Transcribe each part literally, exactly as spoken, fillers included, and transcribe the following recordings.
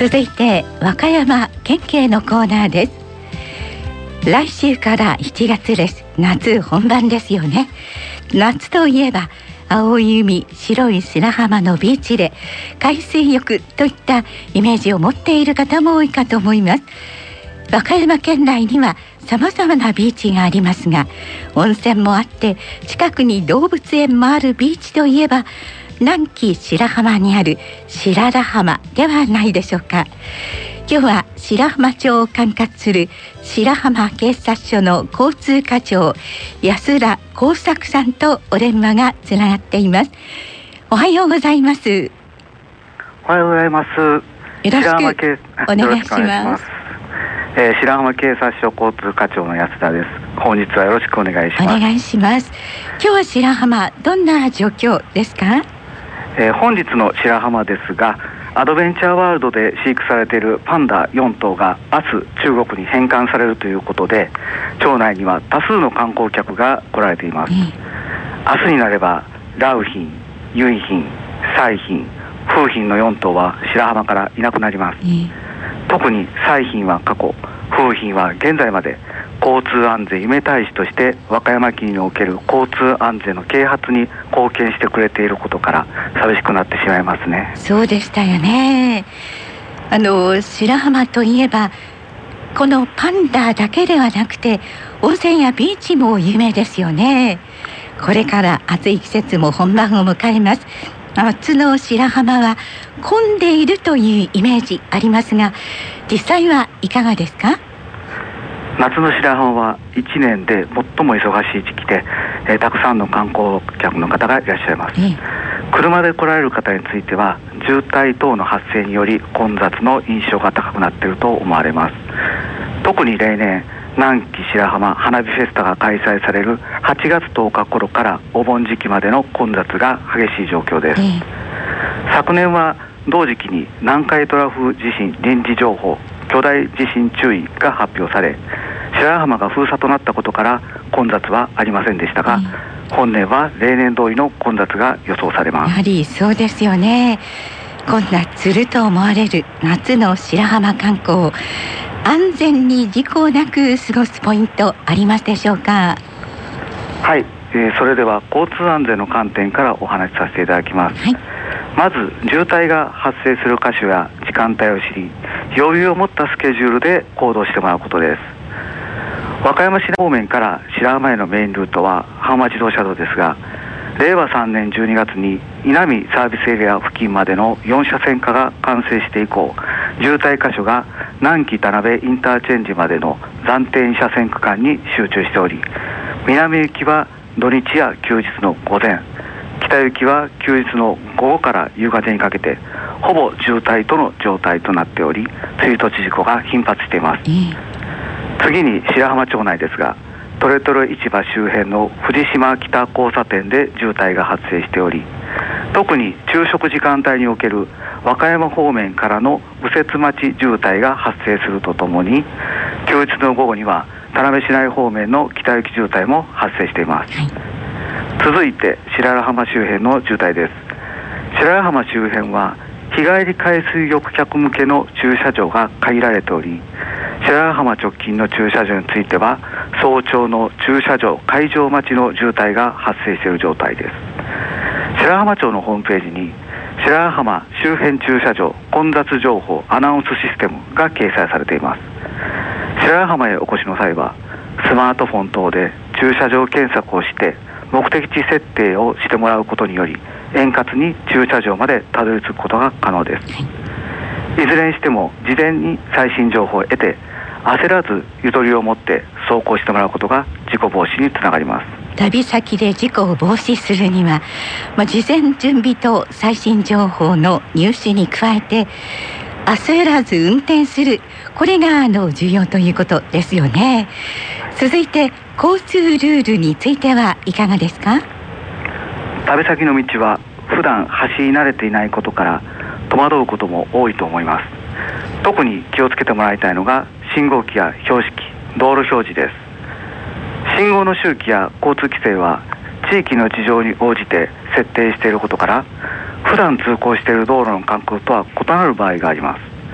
続いて和歌山県警のコーナーです。来週からしちがつです。夏本番ですよね。夏といえば青い海、白い砂浜のビーチで海水浴といったイメージを持っている方も多いかと思います。和歌山県内には様々なビーチがありますが、温泉もあって近くに動物園もあるビーチといえば南紀白浜にある白良浜ではないでしょうか。今日は白浜町を管轄する白浜警察署の交通課長安田耕作さんとお電話がつながっています。おはようございます。 おはようございます。よろしくお願いします。 えー、白浜警察署交通課長の安田です。本日はよろしくお願いします。 お願いします。今日は白浜どんな状況ですか？ えー、本日の白浜ですが、アドベンチャーワールドで飼育されているパンダよんとうが明日中国に返還されるということで、町内には多数の観光客が来られています。えー、明日になれば良浜、唯浜、彩浜、風浜のよんとうは白浜からいなくなります。えー、特に彩浜は過去、風浜は現在まで交通安全夢大使として和歌山県における交通安全の啓発に貢献してくれていることから寂しくなってしまいますね。 そうでしたよね。あの白浜といえばこのパンダだけではなくて温泉やビーチも有名ですよね。これから暑い季節も本番を迎えます。夏の白浜は混んでいるというイメージありますが、実際はいかがですか？ 夏の白浜はいちねんで最も忙しい時期で、えー、たくさんの観光客の方がいらっしゃいます。ええ、車で来られる方については渋滞等の発生により混雑の印象が高くなっていると思われます。特に例年南紀白浜花火フェスタが開催されるはちがつとおか頃からお盆時期までの混雑が激しい状況です。ええ、昨年は同時期に南海トラフ地震臨時情報巨大地震注意が発表され、白浜が封鎖となったことから混雑はありませんでしたが、うん、本年は例年通りの混雑が予想されます。 やはりそうですよね。混雑すると思われる夏の白浜観光、安全に事故なく過ごすポイントありますでしょうか？ はい、えー、それでは交通安全の観点からお話しさせていただきます。はい、まず渋滞が発生する箇所や時間帯を知り、余裕を持ったスケジュールで行動してもらうことです。和歌山市方面から白浜へのメインルートは浜松自動車道ですが、れいわさんねんじゅうにがつに稲見サービスエリア付近までのよん車線化が完成して以降、渋滞箇所が南紀田辺インターチェンジまでの暫定に車線区間に集中しており、南行きは土日や休日の午前、北行きは休日の午後から夕方にかけてほぼ渋滞との状態となっており、追突事故が頻発しています。次に白浜町内ですが、トレトレ市場周辺の藤島北交差点で渋滞が発生しており、特に昼食時間帯における和歌山方面からの右折待ち渋滞が発生するとともに、休日の午後には田辺市内方面の北行き渋滞も発生しています。はい、続いて白良浜周辺の渋滞です。白良浜周辺は日帰り海水浴客向けの駐車場が限られており、白良浜直近の駐車場については早朝の駐車場開場待ちの渋滞が発生している状態です。白浜町のホームページに白良浜周辺駐車場混雑情報アナウンスシステムが掲載されています。白良浜へお越しの際はスマートフォン等で駐車場検索をして目的地設定をしてもらうことにより、円滑に駐車場までたどり着くことが可能です。いずれにしても事前に最新情報を得て、焦らずゆとりを持って走行してもらうことが事故防止につながります。 旅先で事故を防止するには、まあ、事前準備と最新情報の入手に加えて焦らず運転する、これがあの重要ということですよね。続いて交通ルールについてはいかがですか？ 旅先の道は普段走り慣れていないことから戸惑うことも多いと思います。特に気をつけてもらいたいのが信号機や標識、道路表示です。信号の周期や交通規制は地域の事情に応じて設定していることから、普段通行している道路の間隔とは異なる場合があります。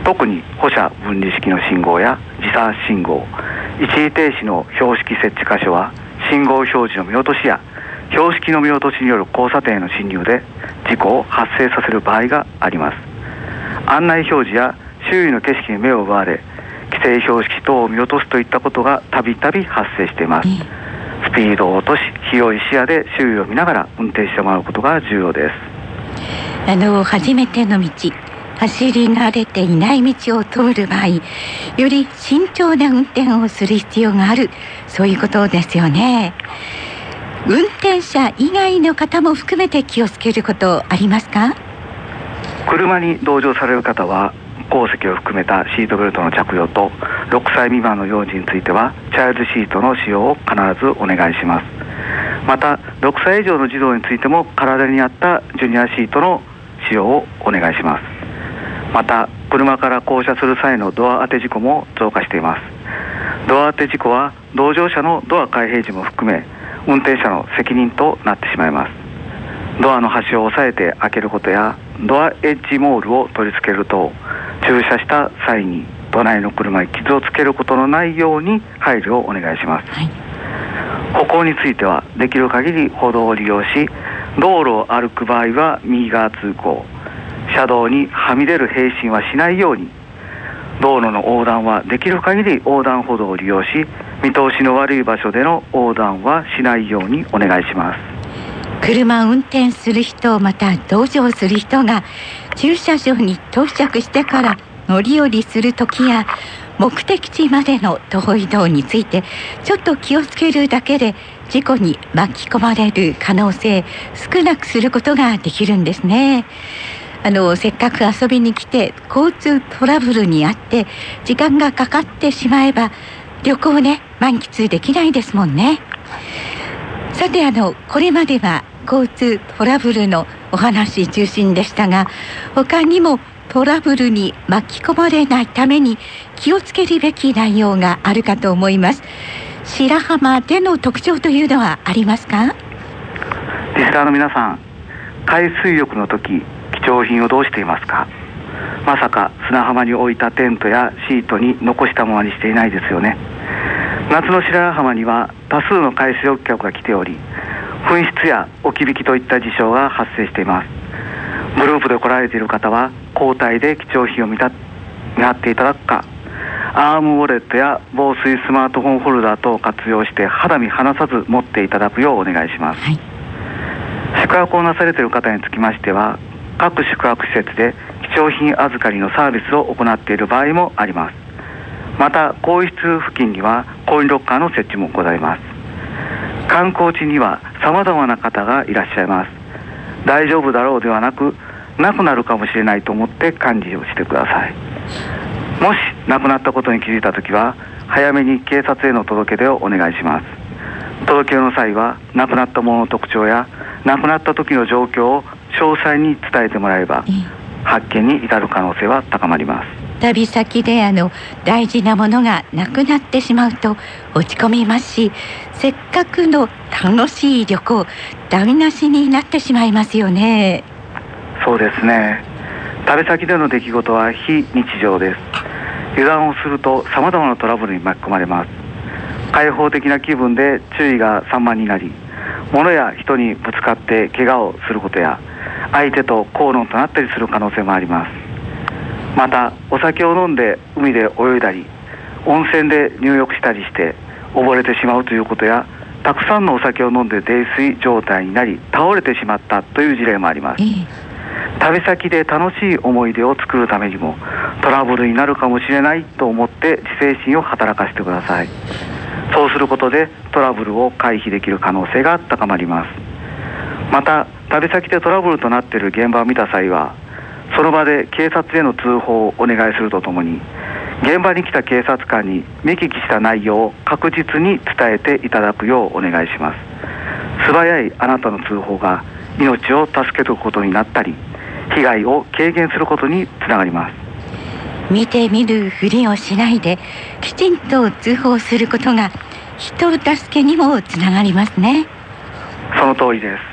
特に歩車分離式の信号や時差信号、一時停止の標識設置箇所は信号表示の見落としや標識の見落としによる交差点への進入で事故を発生させる場合があります。案内表示や周囲の景色に目を奪われ規制標識等を見落とすといったことがたびたび発生しています。スピードを落とし広い視野で周囲を見ながら運転してもらうことが重要です。 あの初めての道、走り慣れていない道を通る場合、より慎重な運転をする必要がある、そういうことですよね。運転者以外の方も含めて気をつけることありますか？ 車に同乗される方は後席を含めたシートベルトの着用と、ろくさい未満の幼児についてはチャイルドシートの使用を必ずお願いします。またろくさい以上の児童についても体に合ったジュニアシートの使用をお願いします。また車から降車する際のドア当て事故も増加しています。ドア当て事故は同乗者のドア開閉時も含め運転者の責任となってしまいます。ドアの端を押さえて開けることやドアエッジモールを取り付けると、駐車した際に隣の車に傷をつけることのないように配慮をお願いします、はい、歩行についてはできる限り歩道を利用し、道路を歩く場合は右側通行、車道にはみ出る並進はしないように、道路の横断はできる限り横断歩道を利用し、見通しの悪い場所での横断はしないようにお願いします。 車を運転する人、また同乗する人が駐車場に到着してから乗り降りするときや目的地までの徒歩移動についてちょっと気をつけるだけで事故に巻き込まれる可能性少なくすることができるんですね。あのせっかく遊びに来て交通トラブルにあって時間がかかってしまえば旅行ね満喫できないですもんね。さてあのこれまでは交通トラブルのお話中心でしたが、他にもトラブルに巻き込まれないために気をつけるべき内容があるかと思います。白浜での特徴というのはありますか？ リスナーの皆さん、海水浴の時貴重品をどうしていますか？まさか砂浜に置いたテントやシートに残したままにしていないですよね。夏の白浜には多数の海水浴客が来ており、紛失や置き引きといった事象が発生しています。グループで来られている方は交代で貴重品を見た見張っていただくか、アームウォレットや防水スマートフォンホルダー等を活用して肌身離さず持っていただくようお願いします、はい、宿泊をなされている方につきましては各宿泊施設で貴重品預かりのサービスを行っている場合もあります。また更衣室付近にはコインロッカーの設置もございます。観光地には様々な方がいらっしゃいます。大丈夫だろうではなく、なくなるかもしれないと思って管理をしてください。もし亡くなったことに気づいたときは早めに警察への届け出をお願いします。届け出の際は亡くなった者の特徴や亡くなった時の状況を詳細に伝えてもらえば発見に至る可能性は高まります。 旅先であの大事なものがなくなってしまうと落ち込みますし、せっかくの楽しい旅行台無しになってしまいますよね。 そうですね。旅先での出来事は非日常です。油断をすると様々なトラブルに巻き込まれます。開放的な気分で注意が散漫になり、物や人にぶつかって怪我をすることや相手と口論となったりする可能性もあります。またお酒を飲んで海で泳いだり温泉で入浴したりして溺れてしまうということや、たくさんのお酒を飲んで泥酔状態になり倒れてしまったという事例もあります。旅先で楽しい思い出を作るためにもトラブルになるかもしれないと思って自制心を働かせてください。そうすることでトラブルを回避できる可能性が高まります。また旅先でトラブルとなっている現場を見た際はその場で警察への通報をお願いするとともに、現場に来た警察官に見聞きした内容を確実に伝えていただくようお願いします。素早いあなたの通報が命を助けることになったり被害を軽減することにつながります。 見て見るふりをしないできちんと通報することが人助けにもつながりますね。 その通りです。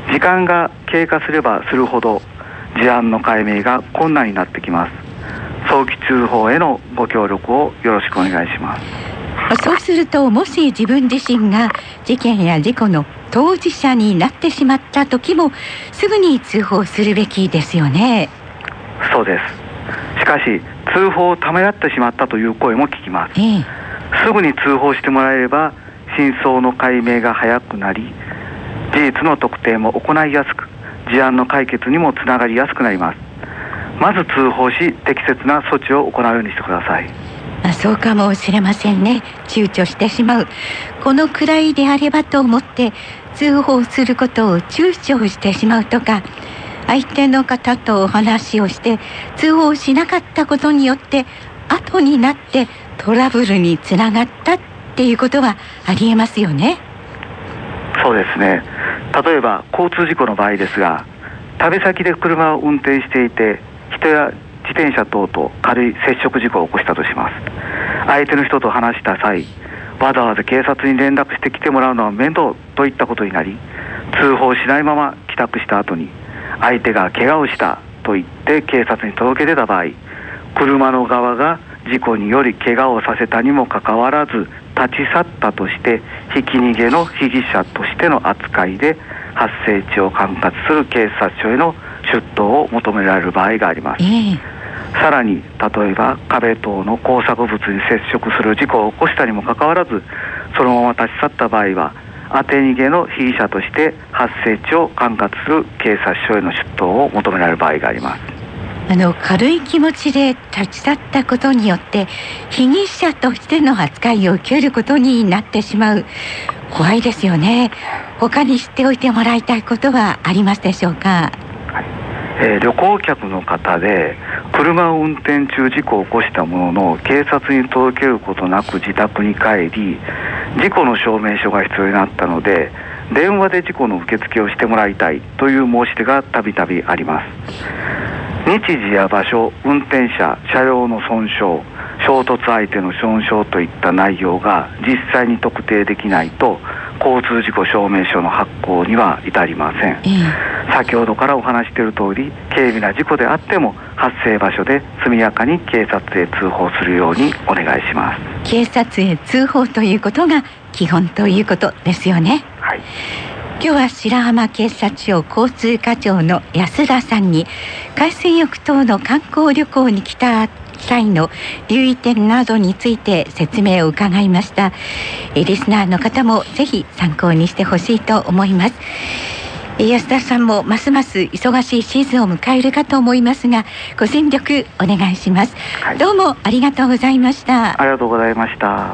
時間が経過すればするほど事案の解明が困難になってきます。そ早期通報へのご協力をよろしくお願いします。 そうすると、もし自分自身が事件や事故の当事者になってしまった時もすぐに通報するべきですよね。 そうです。しかし通報をためらってしまったという声も聞きます、ええ、すぐに通報してもらえれば真相の解明が早くなり、事実の特定も行いやすく、事案の解決にもつながりやすくなります。まず通報し、適切な措置を行うようにしてください。 あ、そうかもしれませんね。躊躇してしまう、このくらいであればと思って通報することを躊躇してしまうとか、相手の方とお話をして通報しなかったことによって後になってトラブルにつながったっていうことはありえますよね。 そうですね。例えば交通事故の場合ですが、旅先で車を運転していて人や自転車等と軽い接触事故を起こしたとします。相手の人と話した際、わざわざ警察に連絡して来てもらうのは面倒といったことになり、通報しないまま帰宅した後に相手が怪我をしたと言って警察に届け出た場合、車の側が事故により怪我をさせたにもかかわらず立ち去ったとしてひき逃げの被疑者としての扱いで発生地を管轄する警察署への出頭を求められる場合があります、えー、さらに例えば壁等の工作物に接触する事故を起こしたにもかかわらずそのまま立ち去った場合は当て逃げの被疑者として発生地を管轄する警察署への出頭を求められる場合があります。 あの軽い気持ちで立ち去ったことによって被疑者としての扱いを受けることになってしまう。怖いですよね。他に知っておいてもらいたいことはありますでしょうか。 はい、えー、旅行客の方で車を運転中事故を起こしたものの警察に届けることなく自宅に帰り、事故の証明書が必要になったので電話で事故の受付をしてもらいたいという申し出がたびたびあります。日時や場所、運転者、車両の損傷、衝突相手の損傷といった内容が実際に特定できないと交通事故証明書の発行には至りません、えー、先ほどからお話している通り、軽微な事故であっても発生場所で速やかに警察へ通報するようにお願いします。 警察へ通報ということが基本ということですよね。 はい、 今日は白浜警察署交通課長の安田さんに海水浴等の観光旅行に来た際の留意点などについて説明を伺いました。えリスナーの方もぜひ参考にしてほしいと思います。安田さんもますます忙しいシーズンを迎えるかと思いますがご尽力お願いします、はい、どうもありがとうございました。 ありがとうございました。